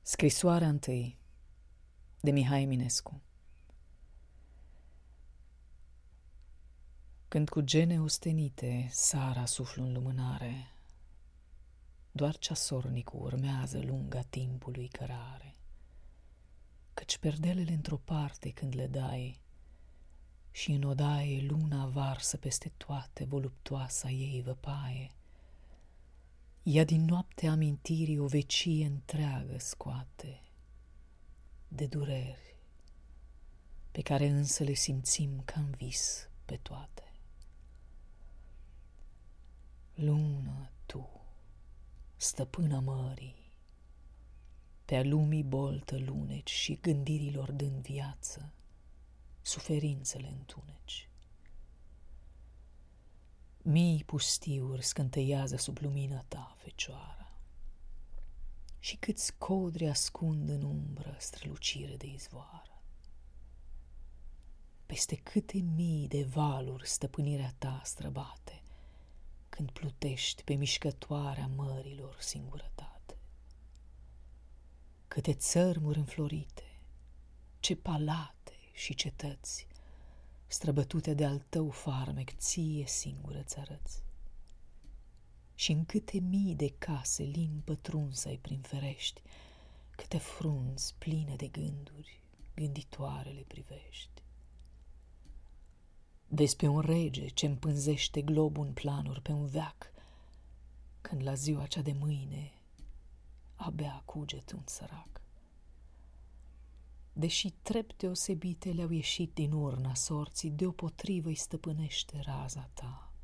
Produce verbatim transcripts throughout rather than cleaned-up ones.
Scrisoarea întâi de Mihai Eminescu. Când cu gene ostenite sara suflu în lumânare, doar ceasornicul urmează lunga timpului cărare, căci perdelele într-o parte când le dai și în odaie luna varsă peste toate voluptoasa ei văpaie, ea din noapte amintirii o vecie întreagă scoate de dureri, pe care însă le simțim ca-n vis pe toate. Lună tu, stăpâna mării, pe-a lumii boltă luneci și gândirilor dând viață, suferințele întuneci. Mii pustiuri scânteiază sub lumina ta, fecioară, și câți codri ascund în umbră strălucire de izvoară. Peste câte mii de valuri stăpânirea ta străbate, când plutești pe mișcătoarea mărilor singurătate. Câte țărmuri înflorite, ce palate și cetăți, străbătute de-al tău farmec, ție singură ți-arăți. Și în câte mii de case lin pătrunsă-i prin ferești, câte frunzi pline de gânduri, gânditoare le privești. Vezi pe un rege ce împânzește globul în planuri pe un veac, când la ziua cea de mâine abia cuget un sărac. Deși trepte osebite le-au ieșit din urna sorții, deopotrivă îi stăpânește raza ta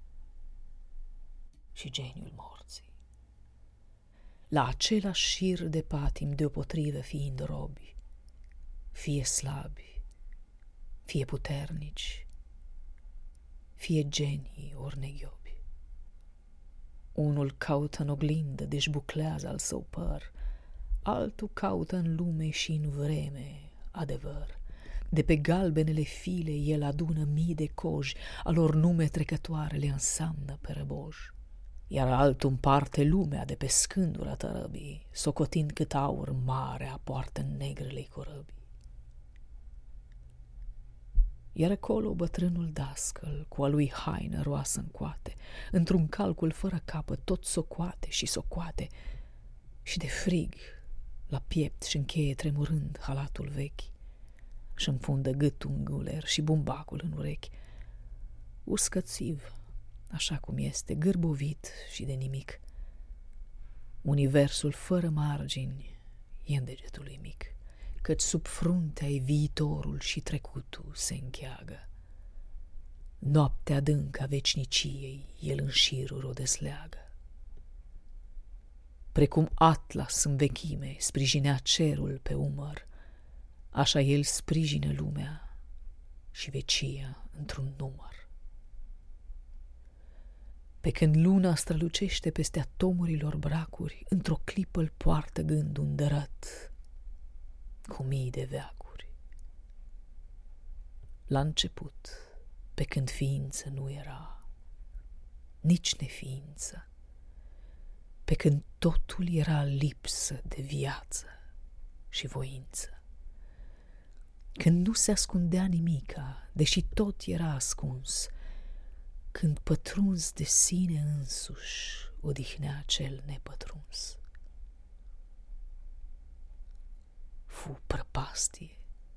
și geniul morții. La același șir de patim deopotrivă fiind robi, fie slabi, fie puternici, fie genii ori neghiobi. Unul caută în oglindă, deci buclează al său păr, altul caută în lume și în vreme adevăr. De pe galbenele file el adună mii de coji, a lor nume trecătoare le înseamnă pe răboj. Iar altul împarte lumea de pe scândura tărăbii, socotind cât aur mare apoartă în negrele-i corăbii. Iar acolo bătrânul dascăl, cu a lui haină roasă în coate, într-un calcul fără capăt tot socoate și socoate, și de frig la piept și încheie tremurând halatul vechi, și înfundă gâtul în guler și bumbacul în urechi, uscățiv, așa cum este, gârbovit și de nimic. Universul fără margini e în degetul lui mic, căci sub fruntea-i viitorul și trecutul se încheagă. Noaptea adâncă a veciniciei el în șiruri o desleagă. Precum Atlas în vechime sprijinea cerul pe umăr, așa el sprijină lumea și vecia într-un număr. Pe când luna strălucește peste atomurilor bracuri, într-o clipă îl poartă gândul îndărăt cu mii de veacuri. La început, pe când ființă nu era, nici neființă, pe când totul era lipsă de viață și voință, când nu se ascundea nimica, deși tot era ascuns, când pătruns de sine însuși odihnea cel nepătruns. Fu prăpastie,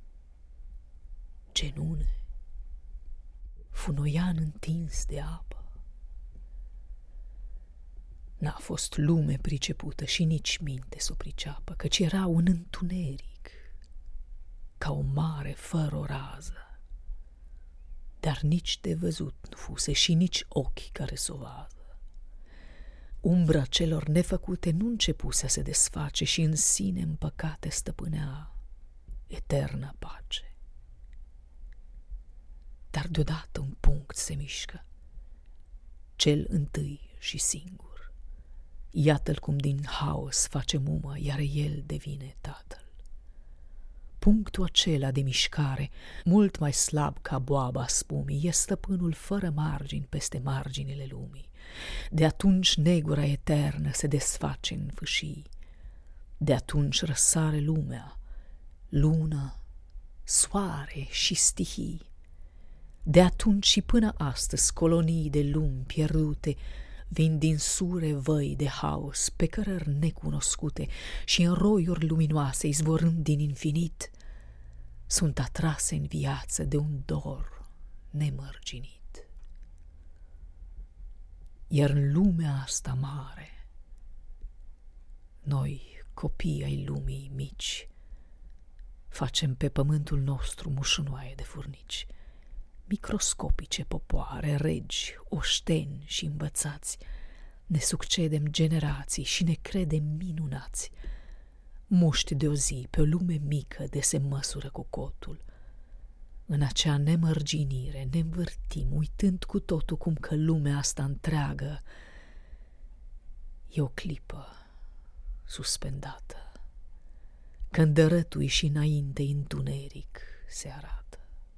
genune, fu noian întins de apă. N-a fost lume pricepută și nici minte s-o priceapă, căci era un întuneric, ca o mare fără o rază, dar nici de văzut nu fuse și nici ochi care s-o vază. Umbra celor nefăcute nu începuse a se desface și în sine în păcate stăpânea eterna pace. Dar deodată un punct se mișcă, cel întâi și singur. Iată-l cum din haos face mumă, iar el devine tatăl. Punctul acela de mișcare, mult mai slab ca boaba spumii, e stăpânul fără margini peste marginile lumii. De atunci negura eternă se desface în fâșii. De atunci răsare lumea, lună, soare și stihii. De atunci și până astăzi colonii de lumi pierdute vin din sure văi de haos pe cărări necunoscute și în roiuri luminoase izvorând din infinit sunt atrase în viață de un dor nemărginit. Iar în lumea asta mare, noi, copii ai lumii mici, facem pe pământul nostru mușunoaie de furnici, microscopice popoare, regi, oșteni și învățați, ne succedem generații și ne credem minunați, muști de o zi pe o lume mică de se măsură cu cotul. În acea nemărginire ne învârtim, uitând cu totul cum că lumea asta întreagă e o clipă suspendată, când dărătui și înainte întuneric se arată.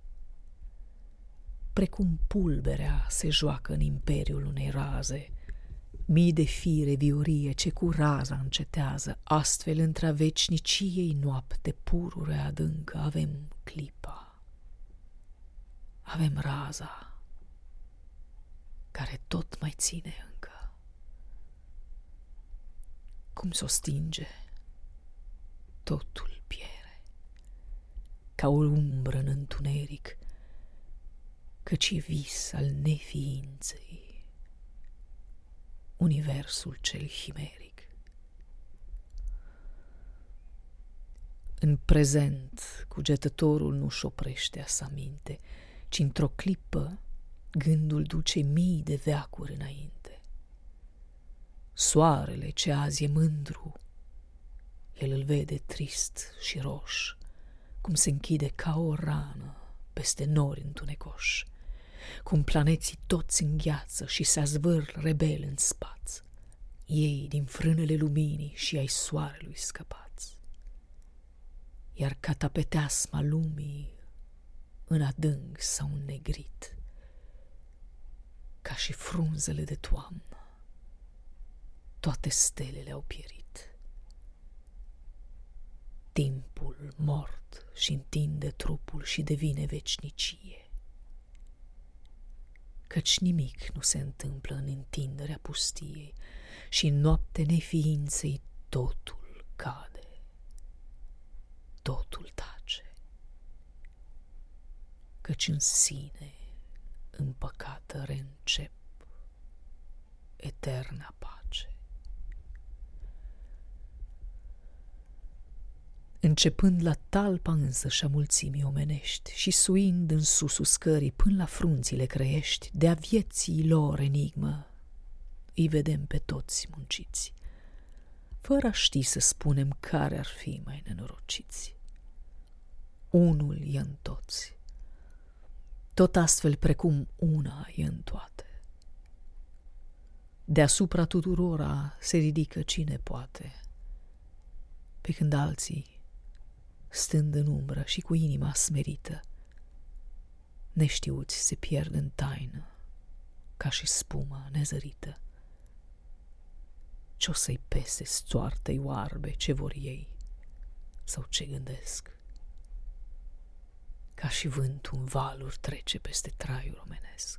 Precum pulberea se joacă în imperiul unei raze, mii de fire viorie ce cu raza încetează, astfel între vecniciei noapte purure adâncă avem clipa, avem raza care tot mai ține încă. Cum s-o stinge, totul piere, ca o umbră în întuneric, căci e vis al neființei, universul cel chimeric. În prezent, cugetătorul nu-și oprește a sa minte, ci într-o clipă gândul duce mii de veacuri înainte. Soarele ce azi e mândru, el îl vede trist și roș, cum se închide ca o rană peste nori întunecoși, cum planeții toți îngheață și se azvâr rebel în spaț, ei din frânele luminii și ai soarelui scăpați. Iar catapeteasma lumii în adânc s-au înnegrit, ca și frunzele de toamnă, toate stelele au pierit. Timpul mort și întinde trupul și devine vecnicie, căci nimic nu se întâmplă în întinderea pustiei și în noapte neființei totul cade, totul tace, căci în sine împăcată reîncep eterna pace. Începând la talpa însă și-a mulțimii omenești și suind în susul scării până la frunțile creiești, de-a vieții lor enigmă, îi vedem pe toți munciți, fără a ști să spunem care ar fi mai nenorociți. Unul e în toți, tot astfel precum una e în toate. Deasupra tuturora se ridică cine poate, pe când alții, stând în umbră și cu inima smerită, neștiuți se pierd în taină, ca și spuma nezărită. Ce-o să-i pese stoartă-i oarbe, ce vor ei sau ce gândesc? Ca și vântul în valuri trece peste traiul omenesc.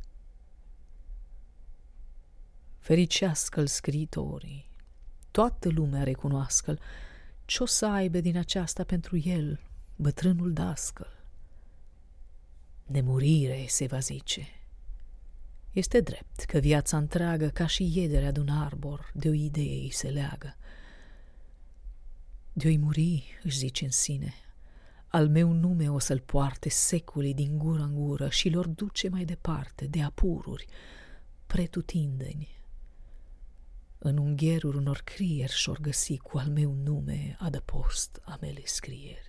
Fericească-l scriitorii, toată lumea recunoască-l, ce-o să aibă din aceasta pentru el, bătrânul dascăl? Nemurire, se va zice. Este drept că viața întreagă, ca și iederea de un arbor, de o idee îi se leagă. De-o-i muri, își zice în sine, al meu nume o să-l poarte seculii din gură în gură și lor duce mai departe, de apururi, pretutindeni. În ungheruri unor crieri și-or găsi cu al meu nume adăpost a mele scrieri.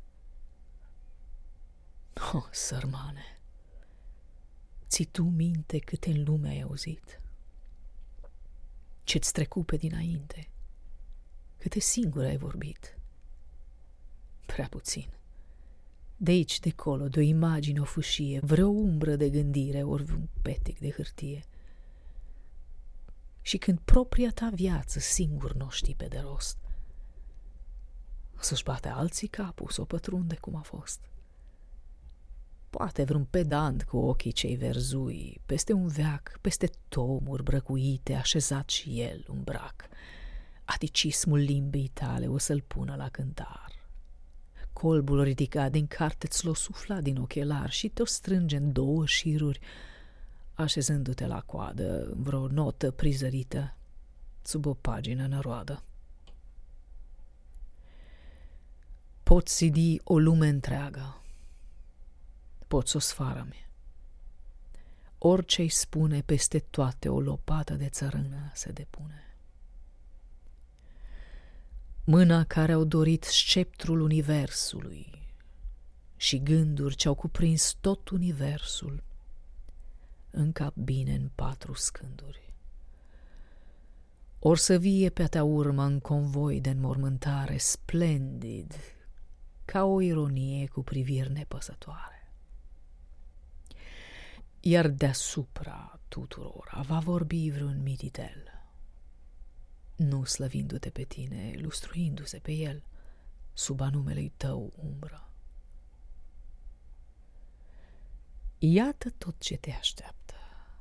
Oh, sărmane, ții tu minte câte în lume ai auzit? Ce-ți trecu pe dinainte? Câte singur ai vorbit? Prea puțin. De aici, de colo, de o imagine, o fâșie, vreo umbră de gândire, ori un petic de hârtie. Și când propria ta viață singur n-o știi pe de rost, să-și bate alții capul, să o pătrunde cum a fost. Poate vreun pedant cu ochii cei verzui, peste un veac, peste tomuri brăcuite, așezat și el un brac. Aticismul limbii tale o să-l pună la cântar. Colbul ridicat din carte ți l-o sufla din ochelar și te-o strânge în două șiruri, așezându-te la coadă în vreo notă prizărită sub o pagină năroadă. Poți zidi o lume întreagă, poți o sfară-mi. Orice-i spune, peste toate o lopată de țărână se depune. Mâna care au dorit sceptrul universului și gânduri ce-au cuprins tot universul încap bine în patru scânduri. Or să vie pe-a urmă în convoi de înmormântare splendid, ca o ironie cu priviri nepăsătoare. Iar deasupra tuturora va vorbi vreun mititel, nu slăvindu-te pe tine, lustruindu-se pe el, sub anumele tău umbră. Iată tot ce te așteaptă.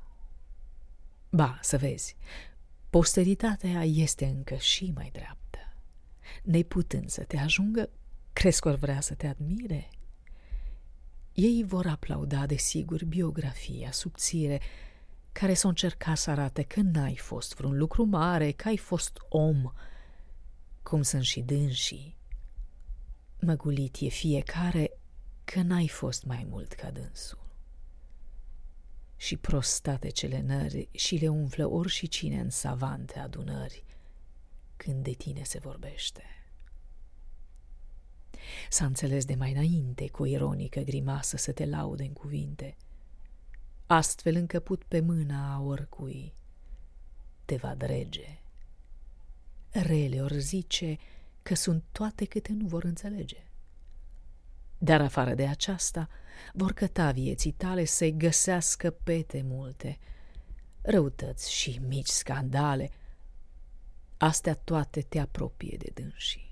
Ba, să vezi, posteritatea este încă și mai dreaptă. Neputând să te ajungă, crezi că or vrea să te admire? Ei vor aplauda, desigur, biografia subțire, care s-o încerca să arate că n-ai fost vreun lucru mare, că ai fost om, cum sunt și dânsii. Măgulit e fiecare că n-ai fost mai mult ca dânsul. Și prostate cele nări și le umflă ori și cine în savante adunări când de tine se vorbește. S-a înțeles de mai înainte cu o ironică grimasă să te laude în cuvinte, astfel încăput pe mâna a oricui te va drege. Rele ori zice că sunt toate câte nu vor înțelege. Dar afară de aceasta, vor căta vieții tale să-i găsească pete multe, răutăți și mici scandale. Astea toate te apropie de dânsii.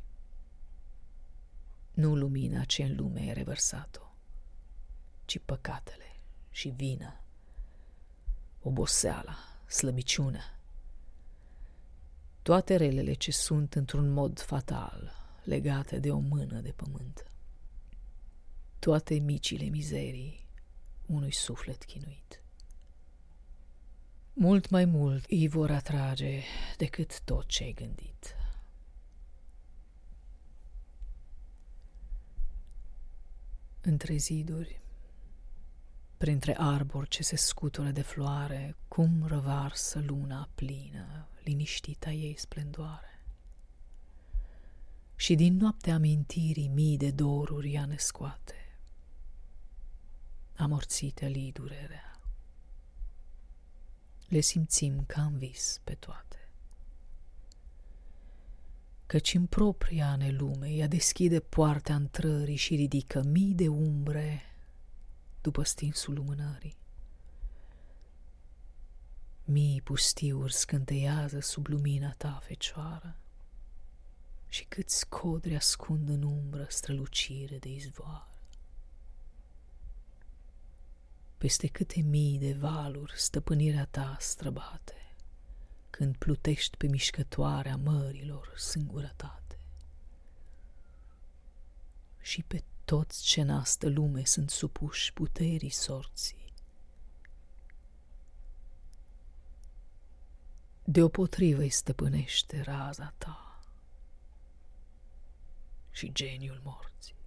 Nu lumina ce în lume e revărsat-o, ci păcatele și vina, oboseala, slăbiciunea, toate relele ce sunt într-un mod fatal legate de o mână de pământ, toate micile mizerii unui suflet chinuit. Mult mai mult îi vor atrage decât tot ce ai gândit. Între ziduri, printre arbori ce se scutură de floare, cum răvarsă luna plină, liniștita ei splendoare. Și din noaptea amintirii mii de doruri ea ne scoate, amorțită li durerea. Le simțim ca în vis pe toate. Căci în propria ne lume ea deschide poartea intrării și ridică mii de umbre după stinsul lumânării. Mii pustiuri scânteiază sub lumina ta fecioară și câți codri ascund în umbră strălucire de izvoară. Peste câte mii de valuri stăpânirea ta străbate, când plutești pe mișcătoarea mărilor singurătate. Și pe toți ce în astă lume sunt supuși puterii sorții. Deopotrivă îi stăpânește raza ta și geniul morții.